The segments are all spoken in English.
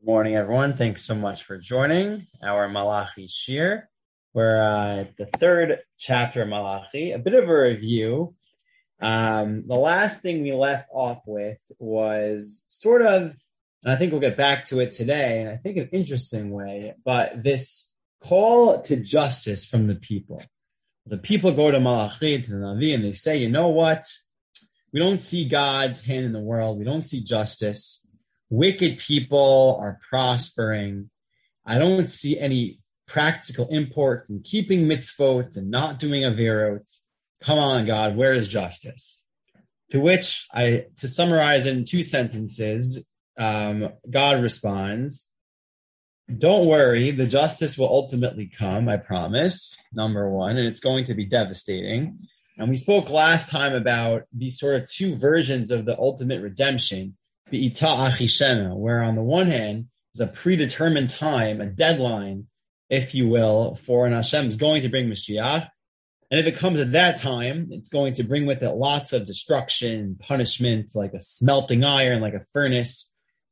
Good morning, everyone. Thanks so much for joining our Malachi Shir. We're at the third chapter of Malachi. A bit of a review. The last thing we left off with was sort of, and I think we'll get back to it today, and I think an interesting way, but this call to justice from the people. The people go to Malachi, to the Navi, and they say, you know what? We don't see God's hand in the world. We don't see justice. Wicked people are prospering. I don't see any practical import from keeping mitzvot and not doing avirot. Come on, God, where is justice? To which to summarize in two sentences, God responds, don't worry, the justice will ultimately come, I promise, number one, and it's going to be devastating. And we spoke last time about these sort of two versions of the ultimate redemption, the Ita Achishena, where on the one hand is a predetermined time, a deadline, if you will, for when Hashem is going to bring Mashiach. And if it comes at that time, it's going to bring with it lots of destruction, punishment, like a smelting iron, like a furnace,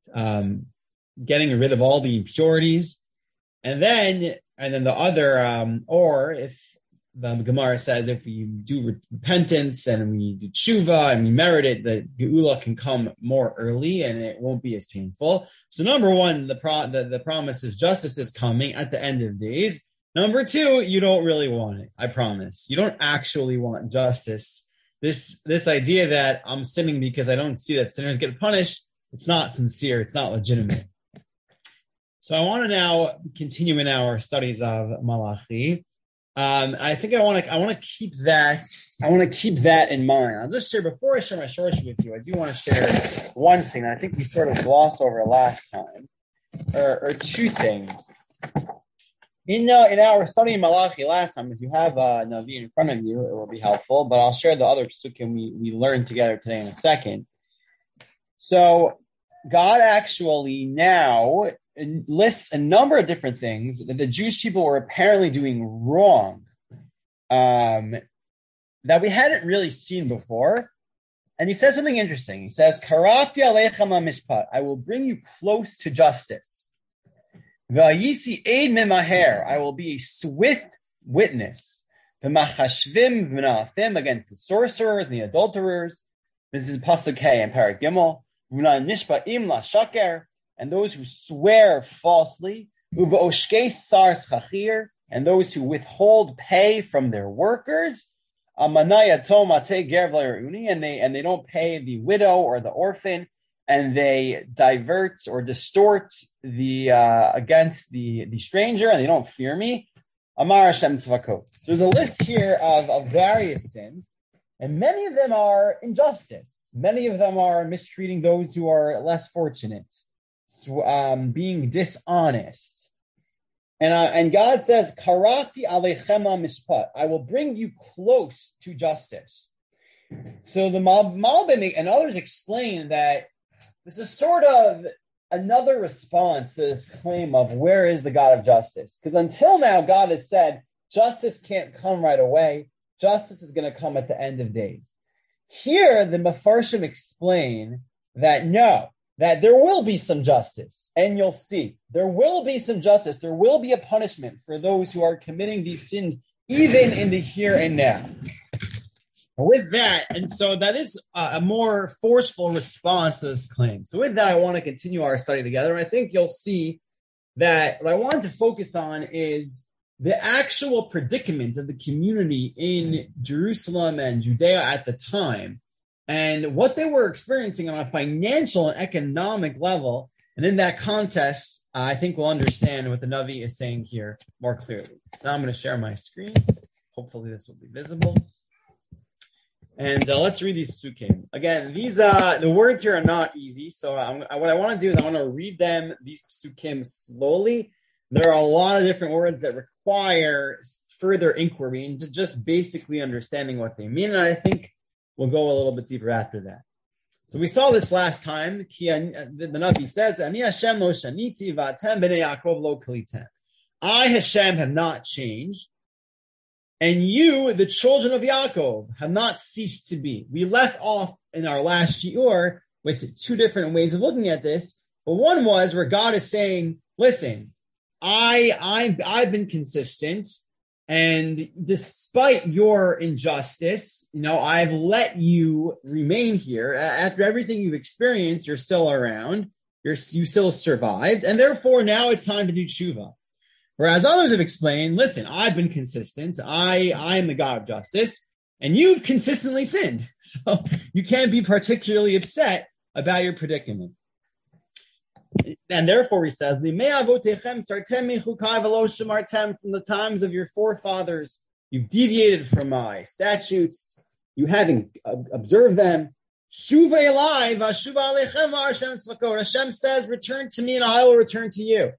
getting rid of all the impurities. And then the other, or if the Gemara says if we do repentance and we do tshuva and we merit it, the geula can come more early and it won't be as painful. So number one, the promise is justice is coming at the end of days. Number two, you don't really want it. I promise. You don't actually want justice. This idea that I'm sinning because I don't see that sinners get punished, it's not sincere. It's not legitimate. So I want to now continue in our studies of Malachi. I think I want to keep that in mind. I'll just share before I share my shorsh with you. I do want to share one thing that I think we sort of glossed over last time, or two things. In our study in Malachi last time, if you have Navi in front of you, it will be helpful. But I'll share the other psukim we learned together today in a second. So God actually now lists a number of different things that the Jewish people were apparently doing wrong, that we hadn't really seen before. And he says something interesting. He says, Karati aleichem mishpat, I will bring you close to justice. V'ayisi eid memaher, I will be a swift witness. V'machashvim v'na'afim, against the sorcerers and the adulterers. This is Pasuk Hey and Parak Gimel. V'na'nishpa'im la'shaker, and those who swear falsely, u'v'oshkei sar schachir, and those who withhold pay from their workers, amanayatom atei ger v'le'reuni, and they don't pay the widow or the orphan, and they divert or distort the against the stranger, and they don't fear me. Amar Hashem tzvakot. There's a list here of various sins, and many of them are injustice. Many of them are mistreating those who are less fortunate. Being dishonest, and God says, "Karati aleichem mishpat," I will bring you close to justice. So the Malbim and others explain that this is sort of another response to this claim of where is the God of justice? Because until now, God has said justice can't come right away. Justice is going to come at the end of days. Here, the Mefarshim explain that no. That there will be some justice, and you'll see. There will be some justice. There will be a punishment for those who are committing these sins, even in the here and now. With that, and so that is a more forceful response to this claim. So with that, I want to continue our study together, and I think you'll see that what I want to focus on is the actual predicament of the community in Jerusalem and Judea at the time, and what they were experiencing on a financial and economic level. And in that context, I think we'll understand what the Navi is saying here more clearly. So now I'm going to share my screen. Hopefully this will be visible. And let's read these psukim. Again, these the words here are not easy. So what I want to do is I want to read these psukim slowly. There are a lot of different words that require further inquiry into just basically understanding what they mean. And I think we'll go a little bit deeper after that. So we saw this last time. The Navi says, Ani Hashem lo shaniti v'atem b'nei Yaakov lo kalitem. I, Hashem, have not changed, and you, the children of Yaakov, have not ceased to be. We left off in our last shiur with two different ways of looking at this. But one was where God is saying, listen, I've been consistent, and despite your injustice, I've let you remain here. After everything you've experienced, you're still around. You still survived, and therefore now it's time to do tshuva. Whereas others have explained, listen, I've been consistent. I am the God of justice, and you've consistently sinned. So you can't be particularly upset about your predicament. And therefore, he says, from the times of your forefathers, you've deviated from my statutes. You haven't observed them. Hashem says, return to me and I will return to you.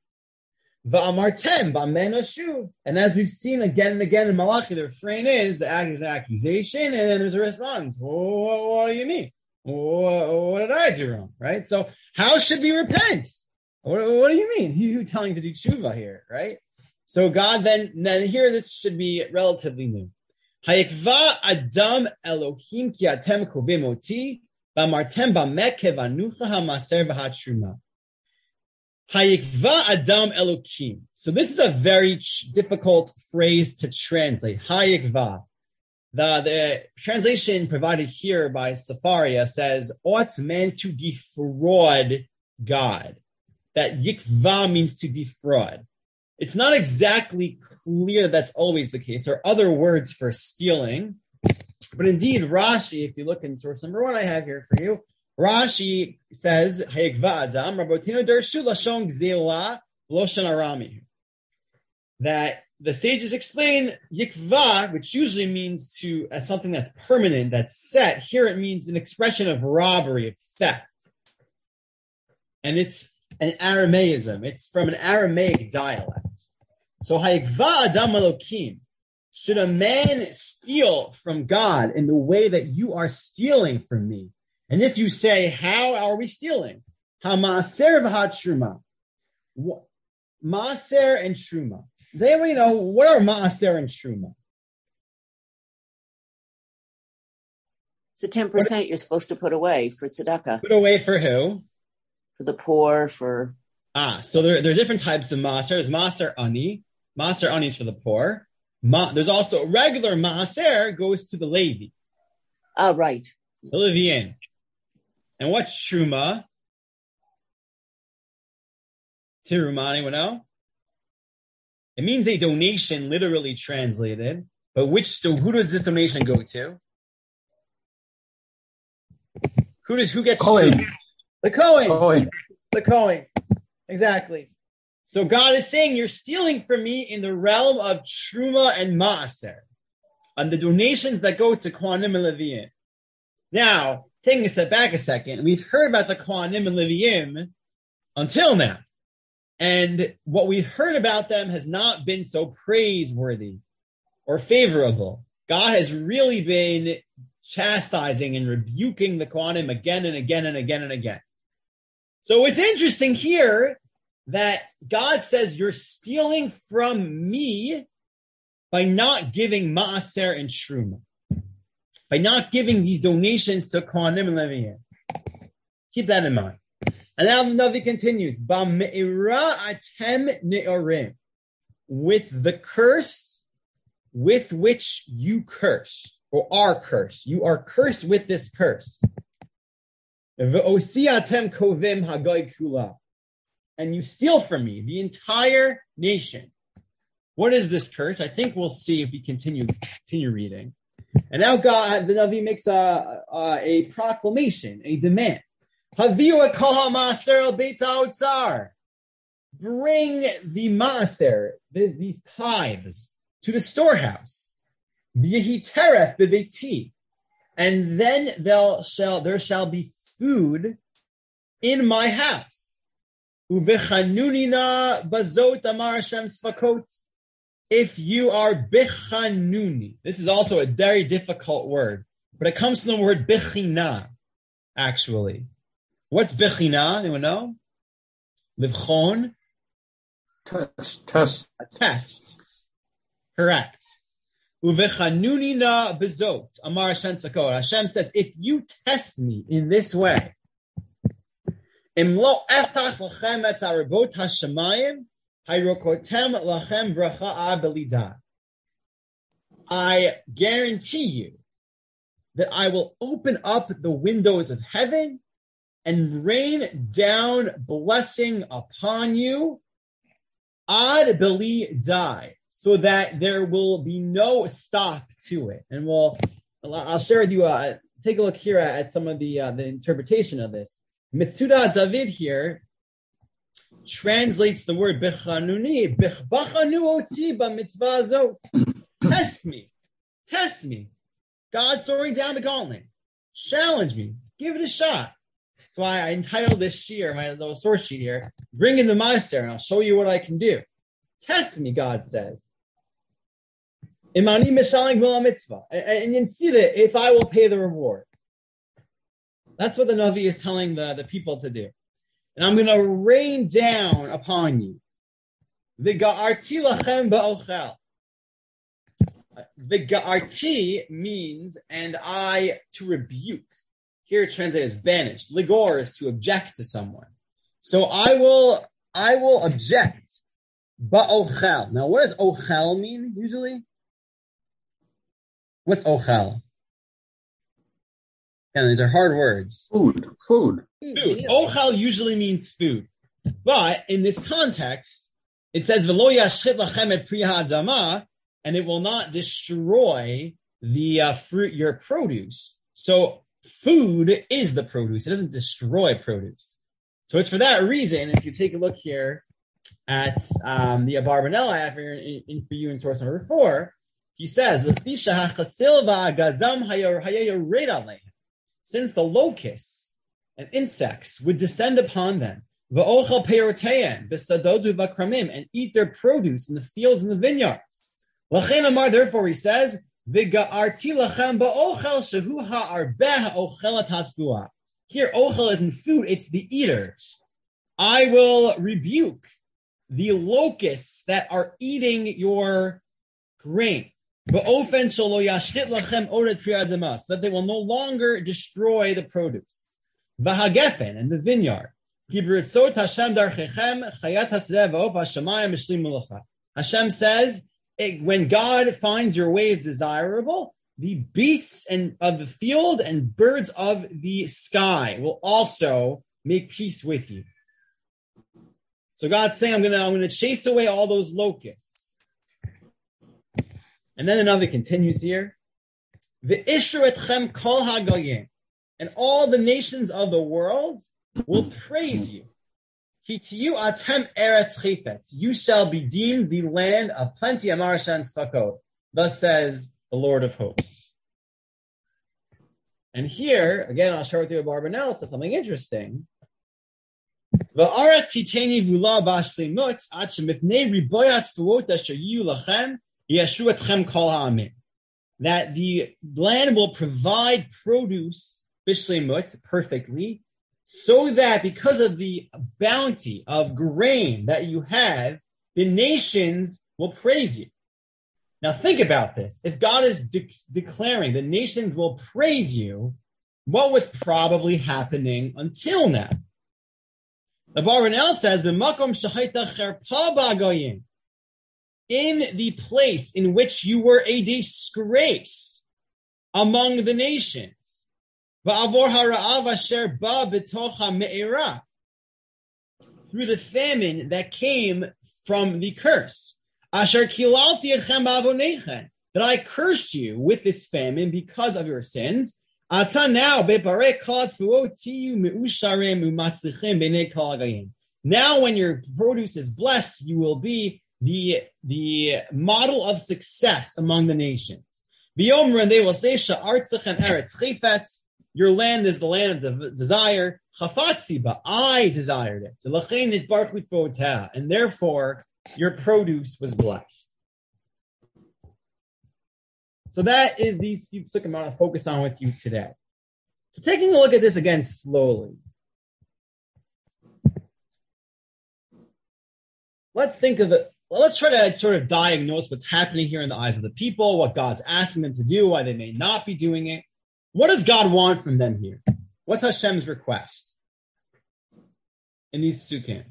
And as we've seen again and again in Malachi, the refrain is the accusation, and then there's a response. What do you mean? What did I do wrong? Right? So how should we repent? What do you mean? You telling to do tshuva here, right? So God then here this should be relatively new. Hayikva Adam Elohim ki atem kovim oti b'amartem b'mekev anucha hamaser v'hatruma. Hayikva Adam Elohim. So this is a very difficult phrase to translate. Hayikva. The translation provided here by Safaria says, ought man to defraud God. That yikva means to defraud. It's not exactly clear that's always the case. There are other words for stealing. But indeed, Rashi, if you look in source number 1 I have here for you, Rashi says, Hayikva Adam, Rabotino Dershu Lashon Gzela Loshan Arami. That the sages explain yikva, which usually means as something that's permanent, that's set. Here it means an expression of robbery, of theft. And it's an Aramaism. It's from an Aramaic dialect. So hayikva Adam Elokim. Should a man steal from God in the way that you are stealing from me? And if you say, how are we stealing? Ha-ma'aser v'ha-truma. Ma'aser and truma. Does anybody know what are ma'aser and truma? It's the 10% you're supposed to put away for tzedakah. Put away for who? For the poor, for... So there are different types of ma'aser. There's ma'aser ani. Ma'aser ani is for the poor. There's also regular ma'aser goes to the Levi. Oh, right. The Levian. And what's truma? Tiruma, anyone know? It means a donation, literally translated. But who does this donation go to? Who gets Kohen? The Kohen. The Kohen. Exactly. So God is saying, you're stealing from me in the realm of Truma and Maaser, on the donations that go to Kohanim and Leviim. Now, taking a step back a second, we've heard about the Kohanim and Leviim until now. And what we've heard about them has not been so praiseworthy or favorable. God has really been chastising and rebuking the Kohanim again and again and again and again. So it's interesting here that God says you're stealing from me by not giving Ma'aser and Truma, by not giving these donations to Kohanim and Leviim. Keep that in mind. And now the Navi continues, Ba'me'ira atem ne'orim, with the curse with which you curse, or are cursed. You are cursed with this curse. Ve'osi atem kovim hagoy kula. And you steal from me, the entire nation. What is this curse? I think we'll see if we continue reading. And now God, the Navi makes a proclamation, a demand. Haviu ekol ha'maaser el beit ha'otzar. Bring the maaser, these tithes, to the storehouse. V'yehi teref bebeiti. And then there shall be food in my house. Uvechanunina bazot amar Hashem tzvakot. If you are bechanuni, this is also a very difficult word, but it comes from the word bechina, actually. What's bechina? Anyone know? Livchon? Test. A test. Correct. Uvechanunina bazot amar Hashem tzvakot. Hashem says, if you test me in this way, Imlo eftach lachem et arabot hashamayim, hayrokotem lachem bracha abelidah. I guarantee you that I will open up the windows of heaven and rain down blessing upon you, ad beli die, so that there will be no stop to it. And I'll share with you. Take a look here at some of the interpretation of this. Mitzuda David here translates the word bichanuni, b'chbachanu oti b'mitzvah azot. Test me. God's throwing down the gauntlet. Challenge me. Give it a shot. That's why I entitled this shir, my little source sheet here, bring in the maaser, and I'll show you what I can do. Test me, God says. Imani mishaling v'la mitzvah. And you see that if I will pay the reward. That's what the Navi is telling the people to do. And I'm going to rain down upon you. V'ga'arti lachem ba'ochel. V'ga'arti means, and I to rebuke. Here it translated as banish. Ligor is to object to someone. So I will object. Ba'ochel. Now, what does ochel mean usually? What's ochel? And these are hard words. Food. Ochel usually means food. But in this context, it says, V'lo yashchit lachem et pri ha'adama, and it will not destroy the fruit, your produce. So food is the produce. It doesn't destroy produce. So it's for that reason, if you take a look here at the Abarbanel I have for you in source number 4, he says, since the locusts and insects would descend upon them, and eat their produce in the fields and the vineyards. Therefore, he says, here, ochel is in food, it's the eaters. I will rebuke the locusts that are eating your grain. So that they will no longer destroy the produce. Vahagefen, and the vineyard. Hashem says, when God finds your ways desirable, the beasts of the field and birds of the sky will also make peace with you. So God's saying, I'm gonna chase away all those locusts. And then the Navi continues here. V'ishru etchem kol ha'goyim, and all the nations of the world will praise you. Hitiyu atem eretz chifetz, you shall be deemed the land of plenty, amar Hashem tzvakot. Thus says the Lord of hosts. And here, again, I'll share with you a Barbanel says something interesting. V'aretz hiteni v'ula b'ashlimut ad shemifnei riboyat fuot asher yiyu lachem yeshru etchem kol ha'amin. That the land will provide produce bishlemut perfectly, so that because of the bounty of grain that you have, the nations will praise you. Now think about this. If God is declaring the nations will praise you, what was probably happening until now? The Barbanel says, "B'makom shahaita cherpa ba'goyim," in the place in which you were a disgrace among the nations. Through the famine that came from the curse. That I cursed you with this famine because of your sins. Now when your produce is blessed, you will be the model of success among the nations. And they will say, your land is the land of desire. I desired it. And therefore, your produce was blessed. So that is these few psukim I'm going to focus on with you today. So taking a look at this again slowly. Let's think of it. Let's try to sort of diagnose what's happening here in the eyes of the people, what God's asking them to do, why they may not be doing it. What does God want from them here? What's Hashem's request? in these psukim?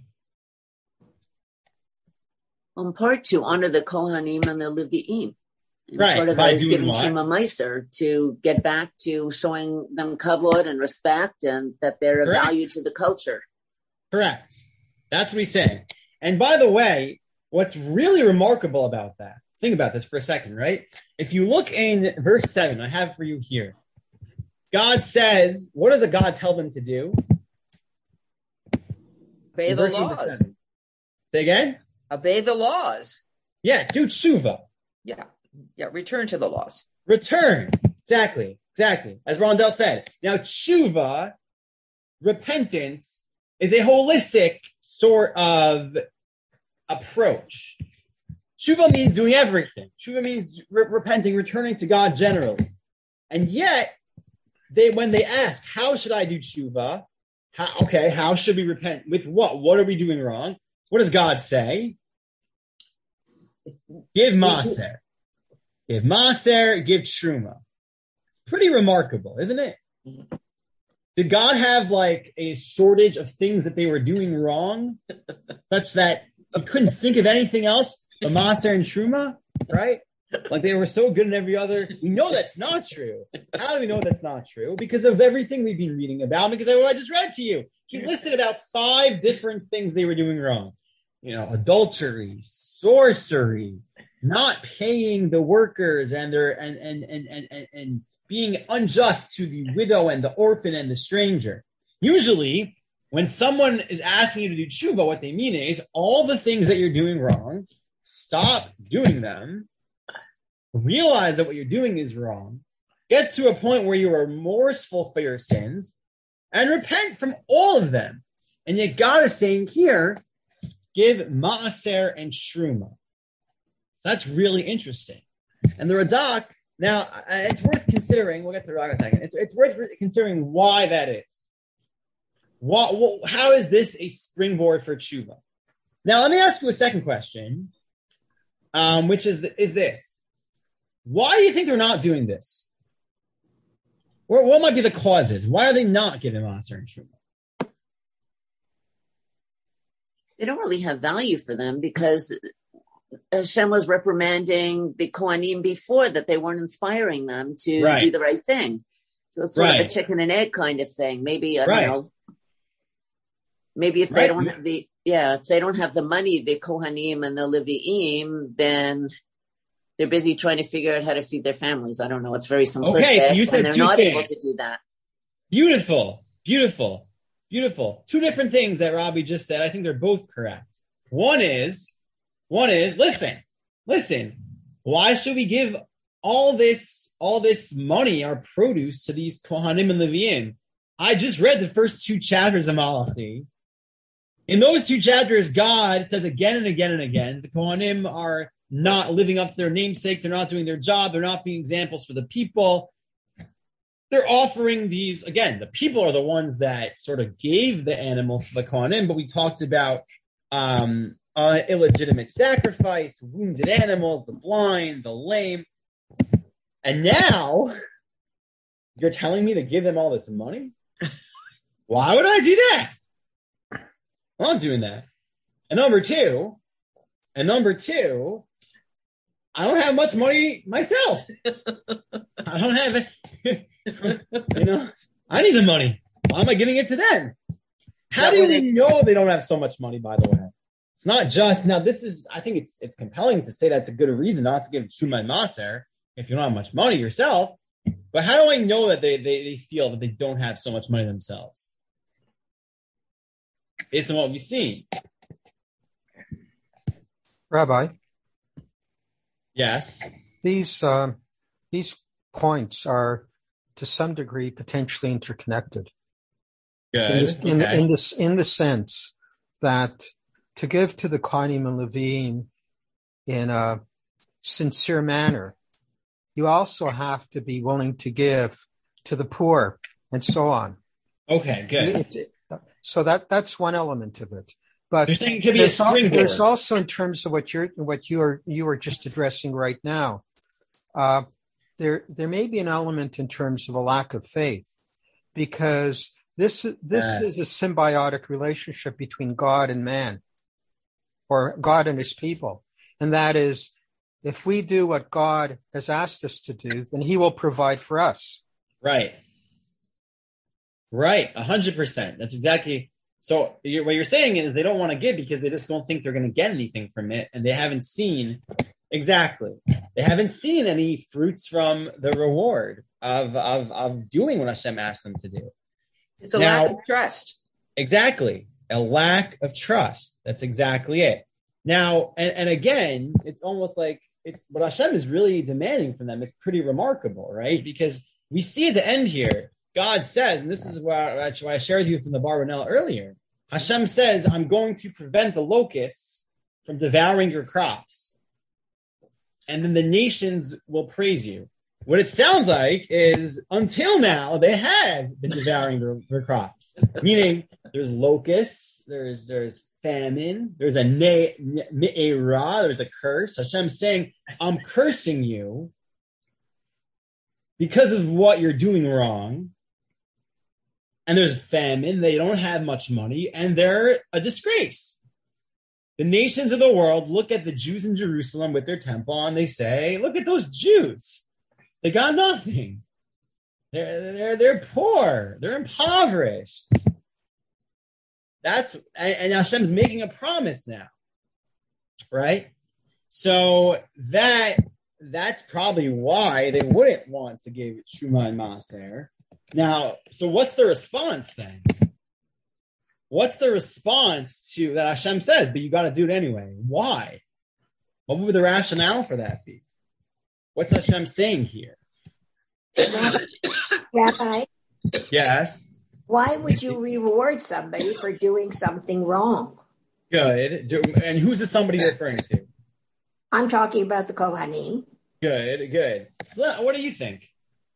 In part to honor the Kohanim and the Levi'im. And Right. part of By that is doing giving what? Shema Meiser to get back to showing them kavod and respect and that they're of Correct. value to the culture. Correct. That's what he's saying. And by the way, what's really remarkable about that, think about this for a second, right? If you look in verse 7, I have for you here. God says, what does a God tell them to do? Obey In the verse number laws. 7. Say again? Obey the laws. Yeah, do tshuva. Yeah. Return to the laws. Return. Exactly. As Rondell said. Now, tshuva, repentance, is a holistic sort of approach. Tshuva means doing everything. Tshuva means repenting, returning to God generally. And yet, when they ask, how should I do tshuva? How should we repent? With what? What are we doing wrong? What does God say? Give maser. Give maser, give truma. It's pretty remarkable, isn't it? Did God have like a shortage of things that they were doing wrong, such that he couldn't think of anything else but maser and truma, right? Like they were so good in every other. We know that's not true. How do we know that's not true? Because of everything we've been reading about, because of what I just read to you. He listed about 5 different things they were doing wrong. Adultery, sorcery, not paying the workers and their and being unjust to the widow and the orphan and the stranger. Usually, when someone is asking you to do tshuva, what they mean is all the things that you're doing wrong, stop doing them, realize that what you're doing is wrong, get to a point where you are remorseful for your sins, and repent from all of them. And yet God is saying here, give maaser and shruma. So that's really interesting. And the Radak, now it's worth considering, we'll get to the Radak in a second, it's worth considering why that is. How is this a springboard for tshuva? Now let me ask you a second question, which is this. Why do you think they're not doing this? What might be the causes? Why are they not giving maaser and truma? They don't really have value for them because Hashem was reprimanding the Kohanim before that they weren't inspiring them to do the right thing. So it's sort of a chicken and egg kind of thing. Maybe, I don't know. Maybe if they don't have if they don't have the money, the Kohanim and the Levi'im, then they're busy trying to figure out how to feed their families. I don't know. It's very simplistic. Okay, so you said and they're not able to do that. Beautiful. 2 different things that Robbie just said. I think they're both correct. One is, listen. Why should we give all this money, our produce, to these Kohanim and Levi'im? I just read the first 2 chapters of Malachi. In those 2 chapters, God says again and again and again, the Kohanim are not living up to their namesake. They're not doing their job. They're not being examples for the people. They're offering these, again, the people are the ones that sort of gave the animals to the Kohanim, but we talked about illegitimate sacrifice, wounded animals, the blind, the lame. And now you're telling me to give them all this money? Why would I do that? I'm not doing that. And number two, I don't have much money myself. I don't have it. I need the money. Why am I giving it to them? How do we know they don't have so much money, by the way? It's not just, now this is, I think it's compelling to say that's a good reason not to give Truma and Maser if you don't have much money yourself. But how do I know that they feel that they don't have so much money themselves? Based on what we've seen. Rabbi? Yes. These points are to some degree potentially interconnected. Good. In the sense that to give to the Kohanim and Levim in a sincere manner, you also have to be willing to give to the poor and so on. Okay, good. So that's one element of it. But you're saying it could be there's also, in terms of what you are just addressing right now, there may be an element in terms of a lack of faith, because This is a symbiotic relationship between God and man, or God and his people. And that is, if we do what God has asked us to do, then he will provide for us. Right. 100%. That's exactly. So what you're saying is they don't want to give because they just don't think they're going to get anything from it. And they haven't seen any fruits from the reward of doing what Hashem asked them to do. It's a lack of trust. Exactly. A lack of trust. That's exactly it. Now, and again, it's almost like it's what Hashem is really demanding from them is pretty remarkable, right? Because we see at the end here, God says, and this is what I shared with you from the Barbanel earlier, Hashem says, I'm going to prevent the locusts from devouring your crops. And then the nations will praise you. What it sounds like is until now, they have been devouring their crops. Meaning there's locusts, there's famine, there's a me'era, there's a curse. Hashem's saying, I'm cursing you because of what you're doing wrong. And there's famine, they don't have much money, and they're a disgrace. The nations of the world look at the Jews in Jerusalem with their temple and they say, look at those Jews. They got nothing. They're poor. They're impoverished. And Hashem's making a promise now, right? So that's probably why they wouldn't want to give Truma and Maaser. Now, so what's the response then? What's the response to that Hashem says, but you got to do it anyway? Why? What would the rationale for that be? What's Hashem saying here? Rabbi? Yes? Why would you reward somebody for doing something wrong? Good. And who's the somebody referring to? I'm talking about the Kohanim. Good. So what do you think?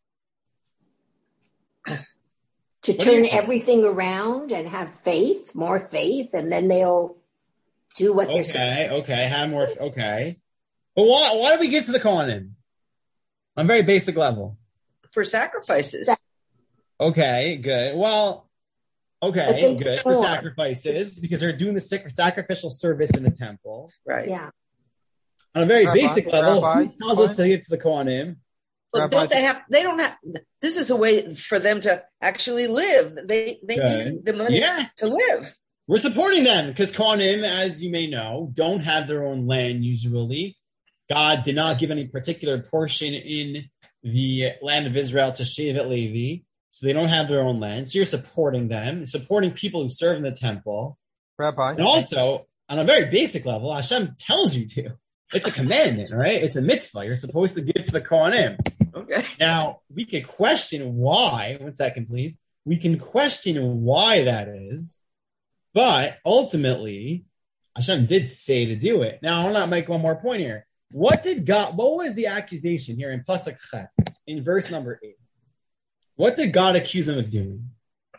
To turn everything around and have faith, more faith, and then they'll do what they're saying. Okay, have more, okay. But why do we get to the Kohanim? On a very basic level. For sacrifices. Okay, good. Well, okay, good. For sacrifices, because they're doing the sacrificial service in the temple. Right. Yeah. On a very basic level, who tells us to get to the Kohanim? Well, they don't have, this is a way for them to actually live. They need the money to live. We're supporting them because Kohanim, as you may know, don't have their own land usually. God did not give any particular portion in the land of Israel to Shevet Levi, so they don't have their own land. So you're supporting them, supporting people who serve in the temple. Rabbi. And also, on a very basic level, Hashem tells you to. It's a commandment, right? It's a mitzvah. You're supposed to give to the Kohanim. Okay. Now, we could question why. 1 second, please. We can question why that is, but ultimately, Hashem did say to do it. Now, I want to make one more point here. What was the accusation here in Pasuk Chet, in verse number 8? What did God accuse them of doing?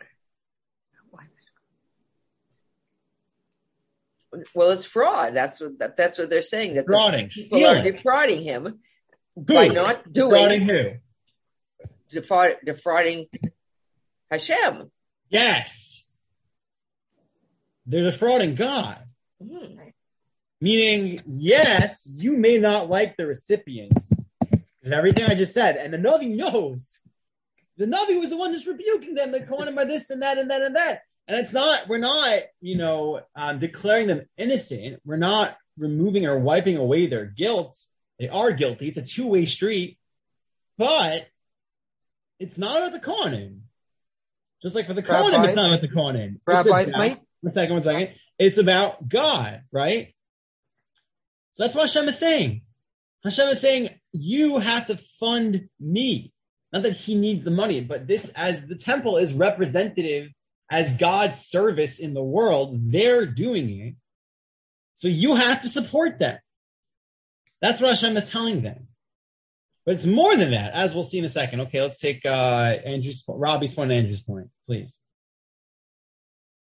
Well, it's fraud. That's what they're saying. That Defrauding. People are defrauding him by not doing. Defrauding who? Defrauding Hashem. Yes. They're defrauding God. Mm-hmm. Meaning, yes, you may not like the recipients of everything I just said, and the Navi knows. The Navi was the one just rebuking them. They're calling him by this and that and that and that. And we're not, declaring them innocent. We're not removing or wiping away their guilt. They are guilty. It's a two-way street. But it's not about the Kohanim. Just like for the Kohanim, it's not about the Kohanim. Rabbi, one second. It's about God, right? So that's what Hashem is saying. Hashem is saying, you have to fund me. Not that he needs the money, but this, as the temple is representative as God's service in the world, they're doing it. So you have to support them. That's what Hashem is telling them. But it's more than that, as we'll see in a second. Okay, let's take Robbie's point and Andrew's point, please.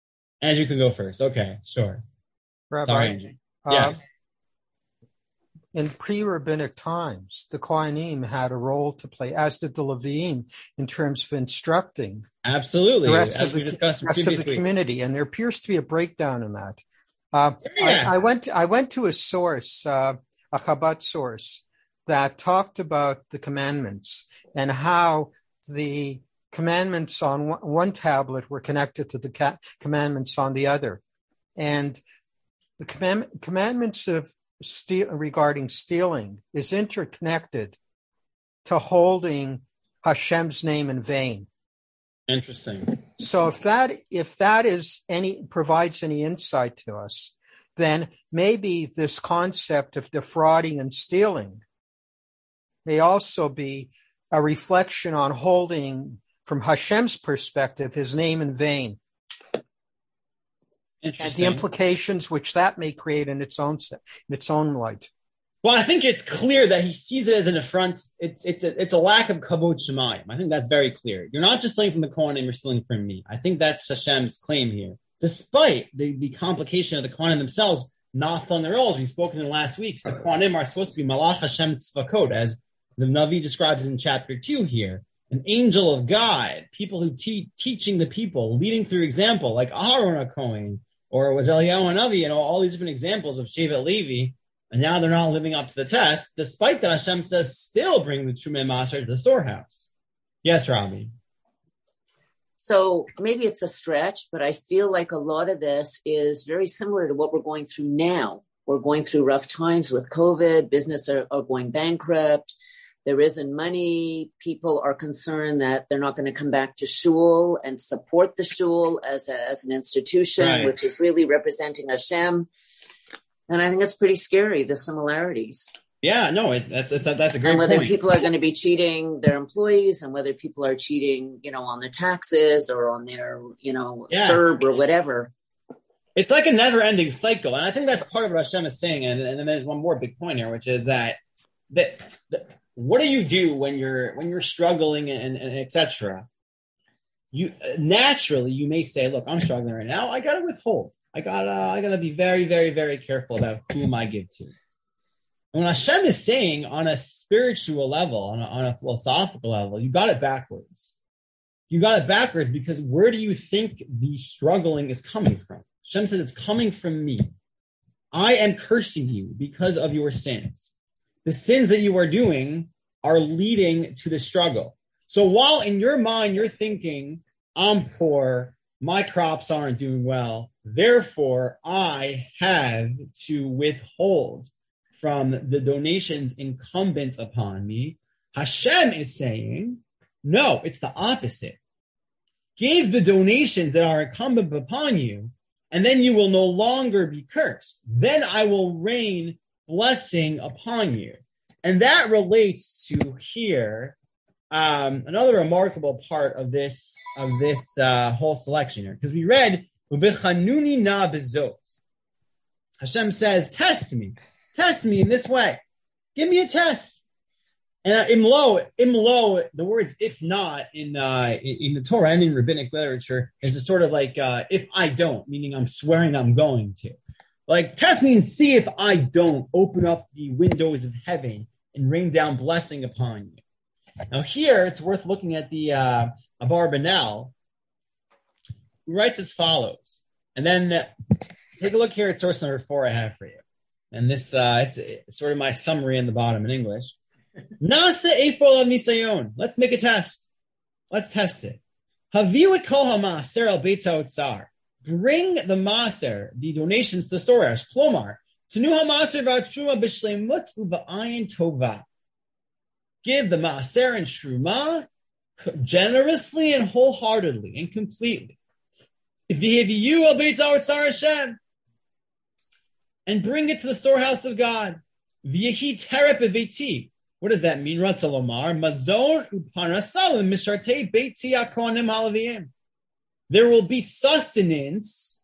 Andrew can go first. Okay, sure. Rabbi, sorry, Andrew. Yes. in pre-rabbinic times, the Kohanim had a role to play, as did the Levim, in terms of instructing absolutely the rest of the community. And there appears to be a breakdown in that. I went to a source, a Chabad source, that talked about the commandments and how the commandments on one tablet were connected to the commandments on the other. And the commandments of regarding stealing is interconnected to holding Hashem's name in vain. Interesting. So if that is provides any insight to us, then maybe this concept of defrauding and stealing may also be a reflection on holding, from Hashem's perspective, his name in vain. And the implications which that may create in its own light. Well, I think it's clear that he sees it as an affront. It's a lack of kavod shemayim. I think that's very clear. You're not just stealing from the Kohanim, you're stealing from me. I think that's Hashem's claim here. Despite the complication of the Kohanim themselves not filling their roles, we've spoken in last week's, the Kohanim are supposed to be Malach Hashem Tzvakot, as the Navi describes in chapter 2 here. An angel of God, people who teaching the people, leading through example, like Aharon HaKohen, or was Eliyahu Hanavi, all these different examples of Shevet Levi, and now they're not living up to the test, despite that Hashem says still bring the Trumei Maser to the storehouse. Yes, Robbie. So maybe it's a stretch, but I feel like a lot of this is very similar to what we're going through now. We're going through rough times with COVID, business are going bankrupt, there isn't money, people are concerned that they're not going to come back to shul and support the shul as an institution, right, which is really representing Hashem. And I think it's pretty scary, the similarities. Yeah, no, that's a great point. And whether people are going to be cheating their employees and whether people are cheating, on their taxes or on their, CERB or whatever. It's like a never-ending cycle. And I think that's part of what Hashem is saying. And then there's one more big point here, which is that what do you do when you're struggling and et cetera? You naturally, you may say, look, I'm struggling right now. I got to withhold. I gotta be very, very, very careful about whom I give to. And when Hashem is saying on a spiritual level, on a philosophical level, you got it backwards. You got it backwards because where do you think the struggling is coming from? Hashem says it's coming from me. I am cursing you because of your sins. The sins that you are doing are leading to the struggle. So while in your mind you're thinking, I'm poor, my crops aren't doing well, therefore I have to withhold from the donations incumbent upon me, Hashem is saying, no, it's the opposite. Give the donations that are incumbent upon you, and then you will no longer be cursed. Then I will rain blessing upon you. And that relates to here, another remarkable part of this whole selection here, because we read Uvechanuni na bezot. Hashem says, test me in this way, give me a test. And imlo, the words if not in the Torah and in rabbinic literature is a sort of like if I don't, meaning I'm swearing I'm going to. Like test me and see if I don't open up the windows of heaven and rain down blessing upon you. Now here, it's worth looking at the Abarbanel, who writes as follows. And then take a look here at source number 4 I have for you. And this it's sort of my summary in the bottom in English. Nasa efol misayon. Let's make a test. Let's test it. Haviu et kol hamaser al beit ha'otzar. Bring the maser, the donations to the storehouse. Klomar. Tenu hamaser v'atruma b'shleimut u'ba'ayin tova. Give the maaser and shruma generously and wholeheartedly and completely. If you al beit ha'otzar Hashem, and bring it to the storehouse of God. V'yehi terep beiti. What does that mean? Ratzalomar mazon u'parnasalim mishartei beiti hakohanim halavim. There will be sustenance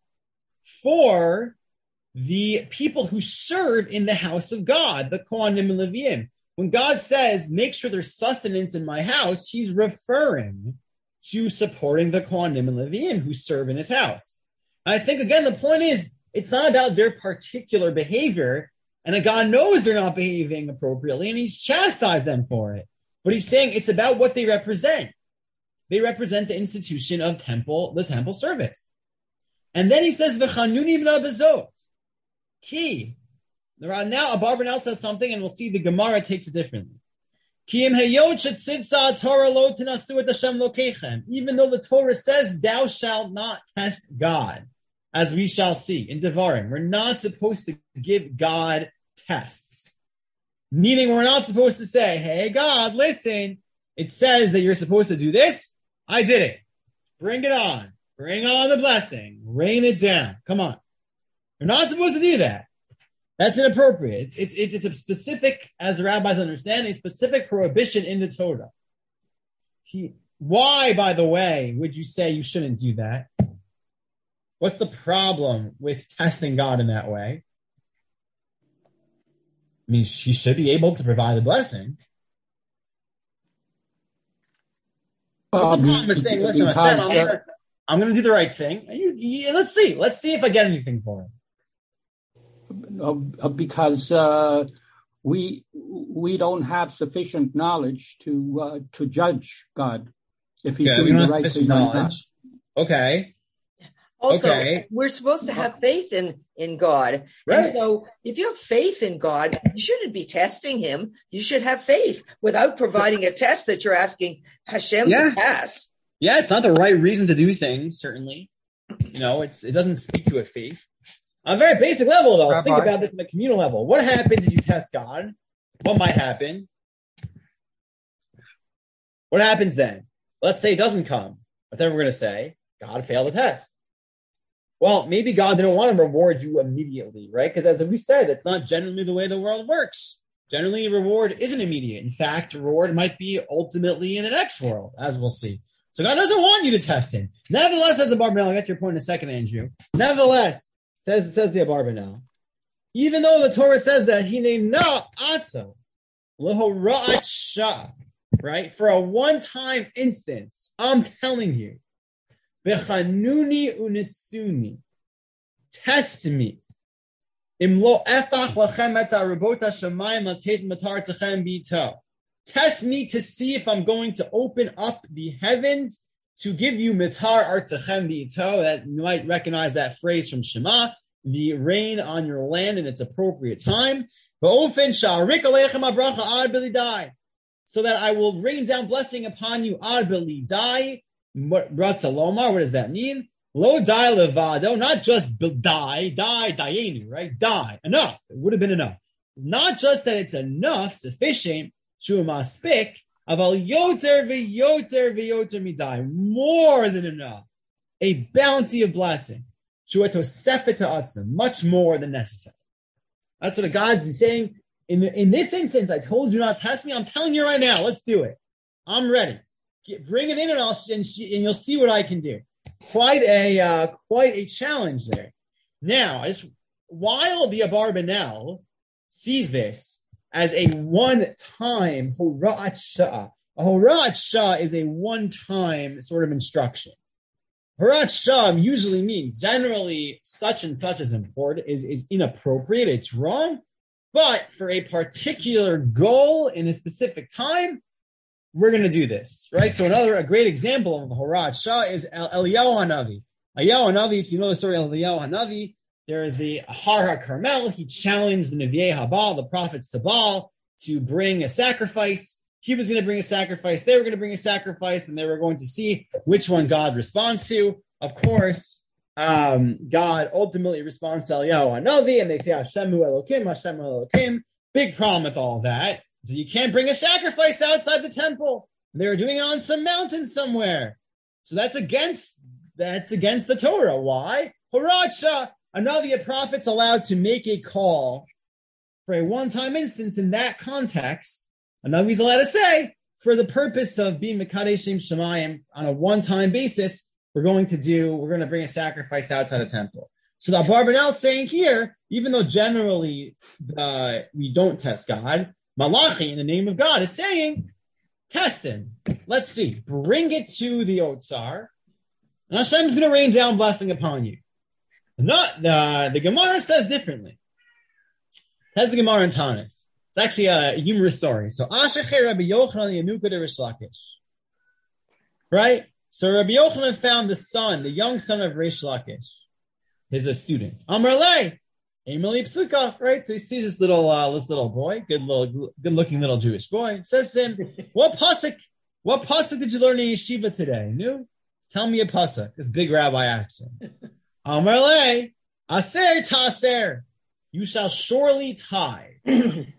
for the people who serve in the house of God, the Kohanim and Leviim. When God says, make sure there's sustenance in my house, he's referring to supporting the Kohanim and Leviim who serve in his house. And I think, again, the point is, it's not about their particular behavior. And God knows they're not behaving appropriately, and he's chastised them for it. But he's saying it's about what they represent. They represent the institution of the temple service. And then he says, V'chanuni b'nabazot. Key. Now, Abarbanel says something, and we'll see the Gemara takes it differently. Even though the Torah says, thou shalt not test God, as we shall see in Devarim. We're not supposed to give God tests. Meaning we're not supposed to say, hey, God, listen, it says that you're supposed to do this. I did it. Bring it on. Bring on the blessing. Rain it down. Come on. You're not supposed to do that. That's inappropriate. It's a specific, as the rabbis understand, a specific prohibition in the Torah. Why, by the way, would you say you shouldn't do that? What's the problem with testing God in that way? I mean, she should be able to provide the blessing. What's the problem with saying, listen, I'm going to do the right thing. Let's see if I get anything for it. Because we don't have sufficient knowledge to judge God if he's doing the right thing or not. Okay. Also, we're supposed to have faith in God. Right. And so if you have faith in God, you shouldn't be testing him. You should have faith without providing a test that you're asking Hashem to pass. Yeah, it's not the right reason to do things, certainly. It doesn't speak to a faith. On a very basic level, though, Rabbi, think about this on a communal level. What happens if you test God? What might happen? What happens then? Let's say it doesn't come. What's everyone going to say? God failed the test. Well, maybe God didn't want to reward you immediately, right? Because as we said, it's not generally the way the world works. Generally, reward isn't immediate. In fact, reward might be ultimately in the next world, as we'll see. So God doesn't want you to test him. Nevertheless, says the Abarbanel, I'll get to your point in a second, Andrew. Nevertheless, says the Abarbanel, even though the Torah says that hine na atzo lehora'at shah, right? For a one-time instance, I'm telling you, Bechanuni unisuni. Test me. Test me to see if I'm going to open up the heavens to give you mitar artechem b'ito. That you might recognize that phrase from Shema, the rain on your land in its appropriate time. So that I will rain down blessing upon you ad b'lidai. What does that mean? Lo die levado, not just dayenu, right? Die, enough. It would have been enough. Not just that it's enough, sufficient, shu maspik, aval yoter midai, more than enough. A bounty of blessing. Shu etosefet ta'atzim, much more than necessary. That's what God is saying. In this instance, I told you not to test me. I'm telling you right now, let's do it. I'm ready. Bring it in, and you'll see what I can do. Quite a challenge there. Now, while the Abarbanel sees this as a one-time hora'at shah, a hora'at shah is a one-time sort of instruction. Hora'at shah usually means generally such and such is important, is inappropriate, it's wrong, but for a particular goal in a specific time, we're going to do this, right? So a great example of the Hora'at Shah is Eliyahu Hanavi. Eliyahu Hanavi, if you know the story of Eliyahu Hanavi, there is the Har HaKarmel. He challenged the Nevi'ei Habal, the prophets to Baal, to bring a sacrifice. He was going to bring a sacrifice. They were going to bring a sacrifice, and they were going to see which one God responds to. Of course, God ultimately responds to Eliyahu Hanavi, and they say, Hashem hu Elokim, Hashem hu Elokim. Big problem with all that. So you can't bring a sacrifice outside the temple. They were doing it on some mountain somewhere. So that's against the Torah. Why? Hora'at Shah, a prophet's allowed to make a call for a one-time instance in that context. A Navi's allowed to say, for the purpose of being Mekadeshim Shemayim on a one-time basis, we're going to bring a sacrifice outside the temple. So the Abarbanel is saying here, even though generally we don't test God, Malachi, in the name of God, is saying, test him. Let's see. Bring it to the Otsar, and Hashem's going to rain down blessing upon you. The Gemara says differently. That's the Gemara in Tanis. It's actually a humorous story. So Ashecher Rabbi Yochanan Yanuka de Rish Lakish. Right? So Rabbi Yochanan found the young son of Rish Lakish. He's a student. Amar Lei, Emily Psuka, right? So he sees this little boy, good looking little Jewish boy. It says to him, What pasuk did you learn in yeshiva today? No? Tell me a pasuk. This big rabbi asks him. Amar Lei, Aser Taser. You shall surely tie. Umay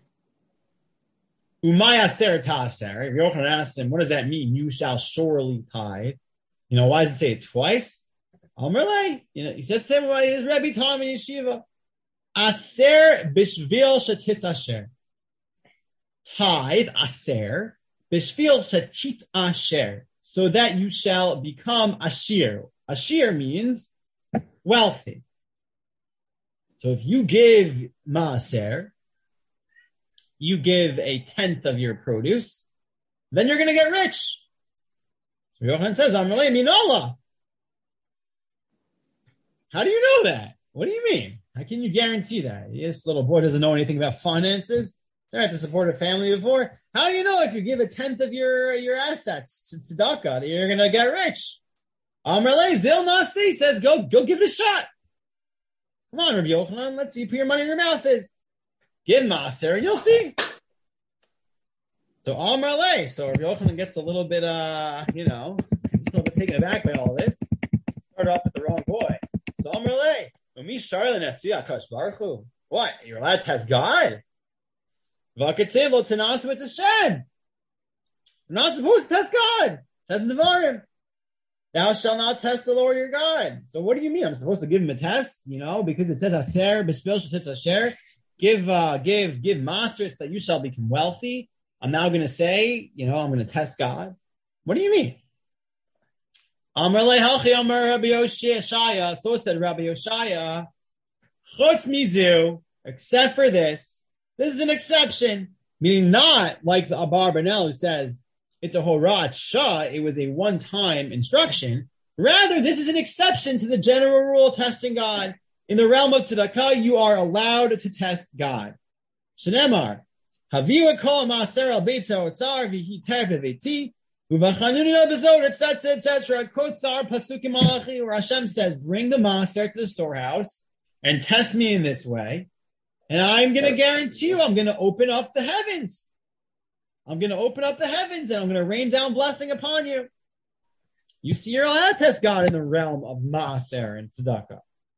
Aser Taser. If Yochanan asked him, what does that mean? You shall surely tie. Why does it say it twice? Amar Lei, he says to him, his Rebbe taught him in yeshiva. Aser bishvil shatis asher. Tithe, aser, bishvil shatit asher. So that you shall become ashir. Ashir means wealthy. So if you give maaser, you give a 10th of your produce, then you're going to get rich. So Yochanan says, Amalei min Allah. How do you know that? What do you mean? How can you guarantee that? This little boy doesn't know anything about finances. He's never had to support a family before. How do you know if you give a 10th of your assets to tzedakah that you're going to get rich? Amalei zil nasi says, go give it a shot. Come on, Rabbi Yochanan, let's see you put your money in your mouth is. Give maaser and you'll see. So Amar Lei. So Rabbi Yochanan gets a little bit, he's a little bit taken aback by all this. Started off with the wrong boy. So Amar Lei. What? You're allowed to test God? You're not supposed to test God. It says in Devarim. Thou shalt not test the Lord your God. So what do you mean? I'm supposed to give him a test, because it says Aser, Bishvil Shatis Asher. Give masters that you shall become wealthy. I'm now going to say, I'm going to test God. What do you mean? Amar lehalchi Amar Rabbi Yoshaya. So said Rabbi Yoshaya. Chutz mizu, except for this. This is an exception, meaning not like the Abar Barnel who says it's a horat shah. It was a one-time instruction. Rather, this is an exception to the general rule of testing God. In the realm of tzedakah, you are allowed to test God. Shenemar, haviu kol maaser al beitza otzar v'hiter b'veiti uvachanun al bezod, etc. Kotzar pasukim malachi, where Hashem says, bring the maaser to the storehouse and test me in this way, and I'm going to guarantee you, I'm going to open up the heavens. I'm going to open up the heavens and I'm going to rain down blessing upon you. You see, you're allowed to test God in the realm of maaser and tzedakah.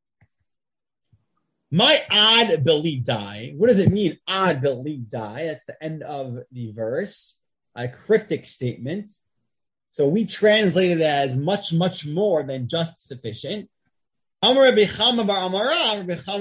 My ad belidai. What does it mean? Ad belidai. That's the end of the verse. A cryptic statement. So we translate it as much, much more than just sufficient. Amar Rabbi Chama bar Amara,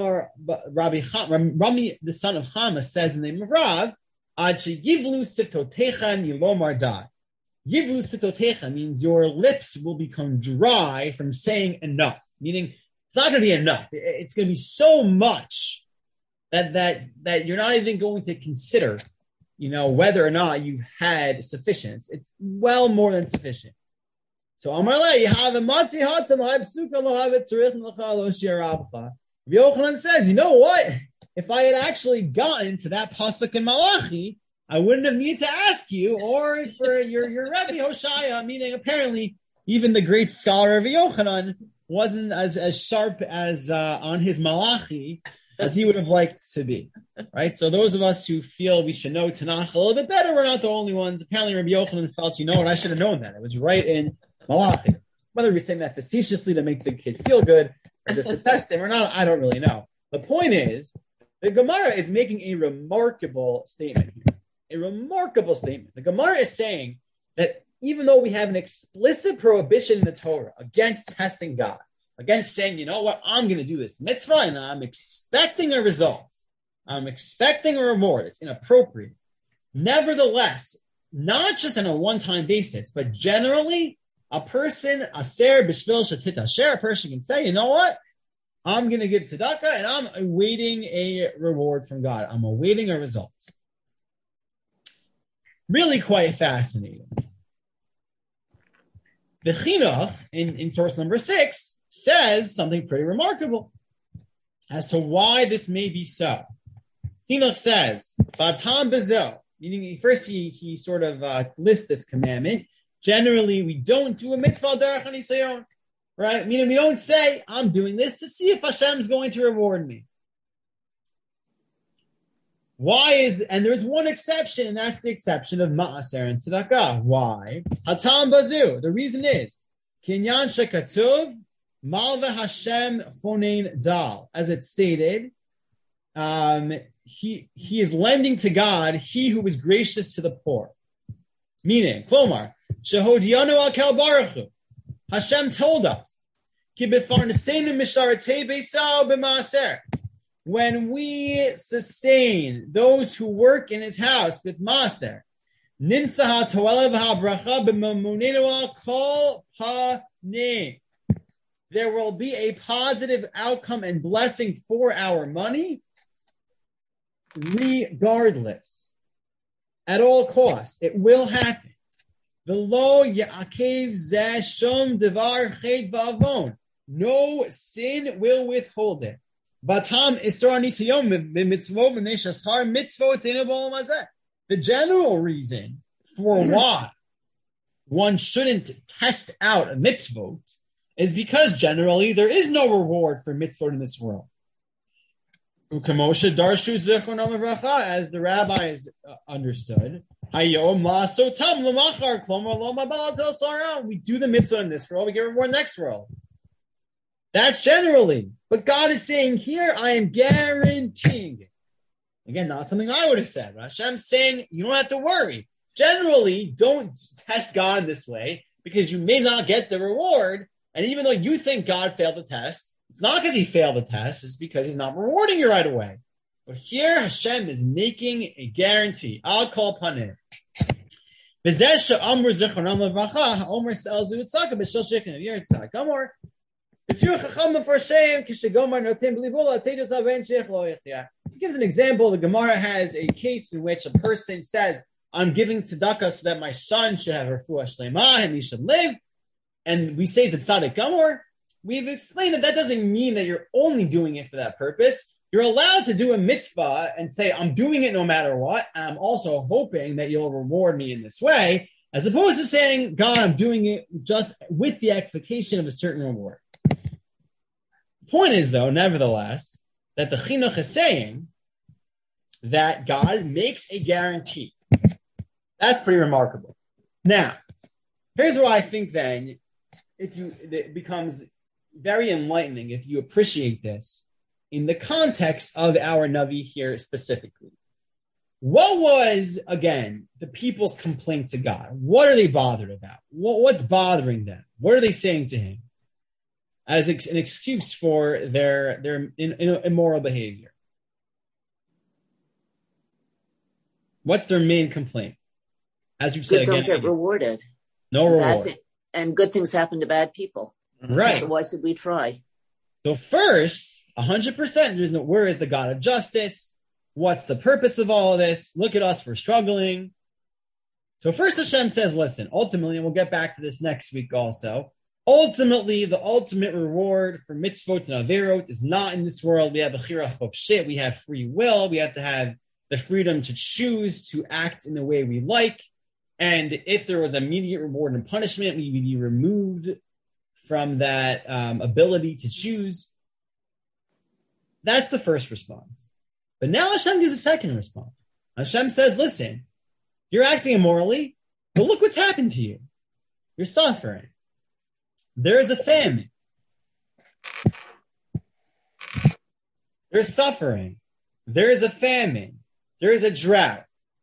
Rami, the son of Chama, says in the name of Rav, Ad sheyivlu sitotecha milomar dai. Yivlu sitotecha means your lips will become dry from saying enough. Meaning, it's not going to be enough. It's going to be so much that you're not even going to consider, whether or not you've had sufficient. It's well more than sufficient. So Amar Le, you have a mati hatzam ha'ibsuka lohavet tzurich l'cha lo shir rabcha. Yochanan says, you know what? If I had actually gotten to that pasuk in Malachi, I wouldn't have needed to ask you, or for your Rebbe Hoshaya, meaning apparently even the great scholar of Yochanan wasn't as sharp as on his Malachi as he would have liked to be, right? So those of us who feel we should know Tanakh a little bit better, we're not the only ones. Apparently Rabbi Yochanan felt, what, I should have known that. It was right in Malachi. Whether we're saying that facetiously to make the kid feel good or just to test him or not, I don't really know. The point is, the Gemara is making a remarkable statement here. A remarkable statement. The Gemara is saying that even though we have an explicit prohibition in the Torah against testing God, against saying, you know what, I'm going to do this mitzvah and I'm expecting a result. I'm expecting a reward. It's inappropriate. Nevertheless, not just on a one-time basis, but generally, a person, aser b'shvil shatit asher, a person can say, you know what, I'm going to give tzedakah and I'm awaiting a reward from God. I'm awaiting a result. Really quite fascinating. The Chinuch, in source number 6, says something pretty remarkable as to why this may be so. Chinuch says, Batam Bezo, meaning first he sort of lists this commandment. Generally, we don't do a mitzvah derech hanisayon, right? Meaning we don't say, I'm doing this to see if Hashem's going to reward me. And there's one exception, and that's the exception of Ma'aser and Tzedakah. Why? Hatam Bazu. The reason is, Kinyan Shekatuv, Malva Hashem Fonein Dal. As it's stated, he is lending to God, he who is gracious to the poor. Meaning, Klomar, Shehodiyanu al-Kel Baruchu. Hashem told us, Ki b'farnesenu misharatei beisau b'ma'aser. When we sustain those who work in his house with Maser, Nimtzaha Toela v'habracha b'mamunenu al kol panim. There will be a positive outcome and blessing for our money, regardless. At all costs, it will happen. V'lo ya'akev zeh shom devar ched v'avon. No sin will withhold it. The general reason for why one shouldn't test out a mitzvot is because generally there is no reward for mitzvot in this world. As the rabbis understood, we do the mitzvah in this world, we get reward in the next world. That's generally. But God is saying here, I am guaranteeing it. Again, not something I would have said. Hashem's saying, you don't have to worry. Generally, don't test God in this way because you may not get the reward. And even though you think God failed the test, it's not because he failed the test, it's because he's not rewarding you right away. But here, Hashem is making a guarantee. I'll call upon him. He gives an example. The Gemara has a case in which a person says, I'm giving tzedakah so that my son should have refuah shlema and he should live. And we say it's tzaddik gamor. We've explained that doesn't mean that you're only doing it for that purpose. You're allowed to do a mitzvah and say, I'm doing it no matter what. And I'm also hoping that you'll reward me in this way, as opposed to saying, God, I'm doing it just with the expectation of a certain reward. The point is, though, nevertheless, that the Chinuch is saying that God makes a guarantee. That's pretty remarkable. Now, here's why I think then it becomes very enlightening if you appreciate this in the context of our Navi here specifically. What was, again, the people's complaint to God? What are they bothered about? What's bothering them? What are they saying to him as an excuse for their immoral behavior? What's their main complaint? As you've said again, don't get rewarded. No reward. And good things happen to bad people. Right. So why should we try? So first, 100%, where is the God of justice? What's the purpose of all of this? Look at us, we're struggling. So first Hashem says, listen, ultimately, and we'll get back to this next week also, ultimately, the ultimate reward for mitzvot and averot is not in this world. We have a chirach of shit. We have free will. We have to have the freedom to choose to act in the way we like. And if there was immediate reward and punishment, we would be removed from that ability to choose. That's the first response. But now Hashem gives a second response. Hashem says, listen, you're acting immorally, but look what's happened to you. You're suffering. There is a famine. There's suffering. There is a famine. There is a drought.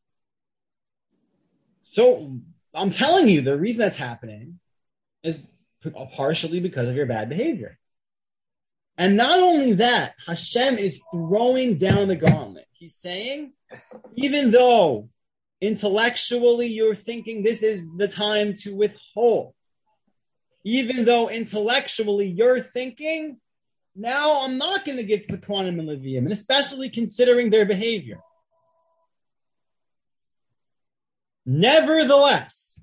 So I'm telling you, the reason that's happening is partially because of your bad behavior. And not only that, Hashem is throwing down the gauntlet. He's saying, even though intellectually you're thinking this is the time to withhold, even though intellectually you're thinking, now I'm not going to get to the Kohanim and Leviim, and especially considering their behavior. Nevertheless,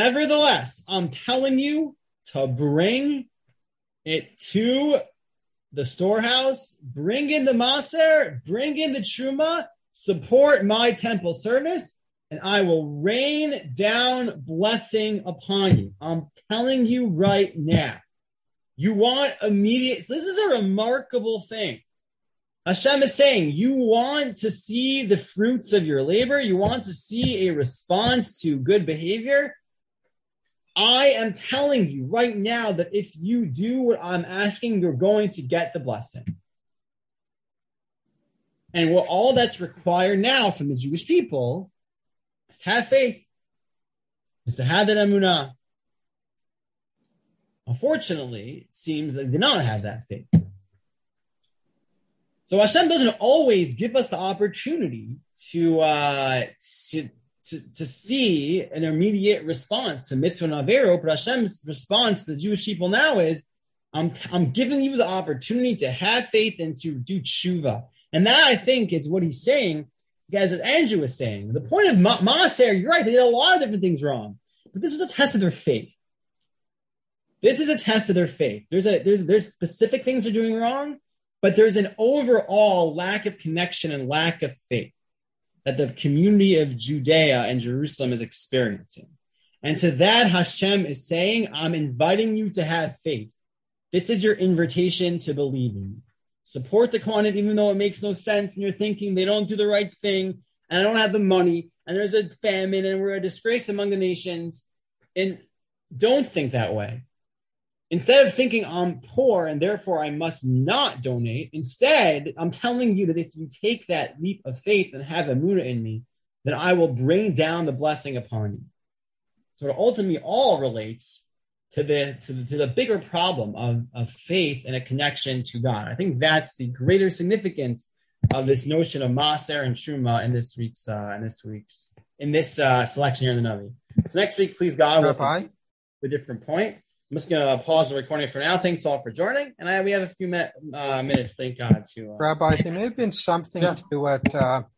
I'm telling you to bring it to the storehouse, bring in the maser, bring in the truma, support my temple service, and I will rain down blessing upon you. I'm telling you right now. You want immediate, this is a remarkable thing. Hashem is saying, you want to see the fruits of your labor, you want to see a response to good behavior. I am telling you right now that if you do what I'm asking, you're going to get the blessing. And what all that's required now from the Jewish people is to have faith, is to have that emunah. Unfortunately, it seems they did not have that faith. So Hashem doesn't always give us the opportunity to see an immediate response to mitzvah and avero, but Hashem's response to the Jewish people now is, I'm giving you the opportunity to have faith and to do tshuva. And that, I think, is what he's saying, as Andrew was saying. The point of Maaser, you're right, they did a lot of different things wrong, but this was a test of their faith. This is a test of their faith. There's specific things they're doing wrong, but there's an overall lack of connection and lack of faith that the community of Judea and Jerusalem is experiencing. And to that, Hashem is saying, I'm inviting you to have faith. This is your invitation to believe in me. Support the Kohanim, even though it makes no sense, and you're thinking they don't do the right thing, and I don't have the money, and there's a famine, and we're a disgrace among the nations. And don't think that way. Instead of thinking I'm poor and therefore I must not donate, instead, I'm telling you that if you take that leap of faith and have emunah in me, then I will bring down the blessing upon you. So it ultimately all relates to the bigger problem of faith and a connection to God. I think that's the greater significance of this notion of Maaser and Truma in this selection here in the Navi. So next week, please God, we'll have a different point. I'm just going to pause the recording for now. Thanks all for joining. And we have a few minutes, thank God. Rabbi, there may have been something to what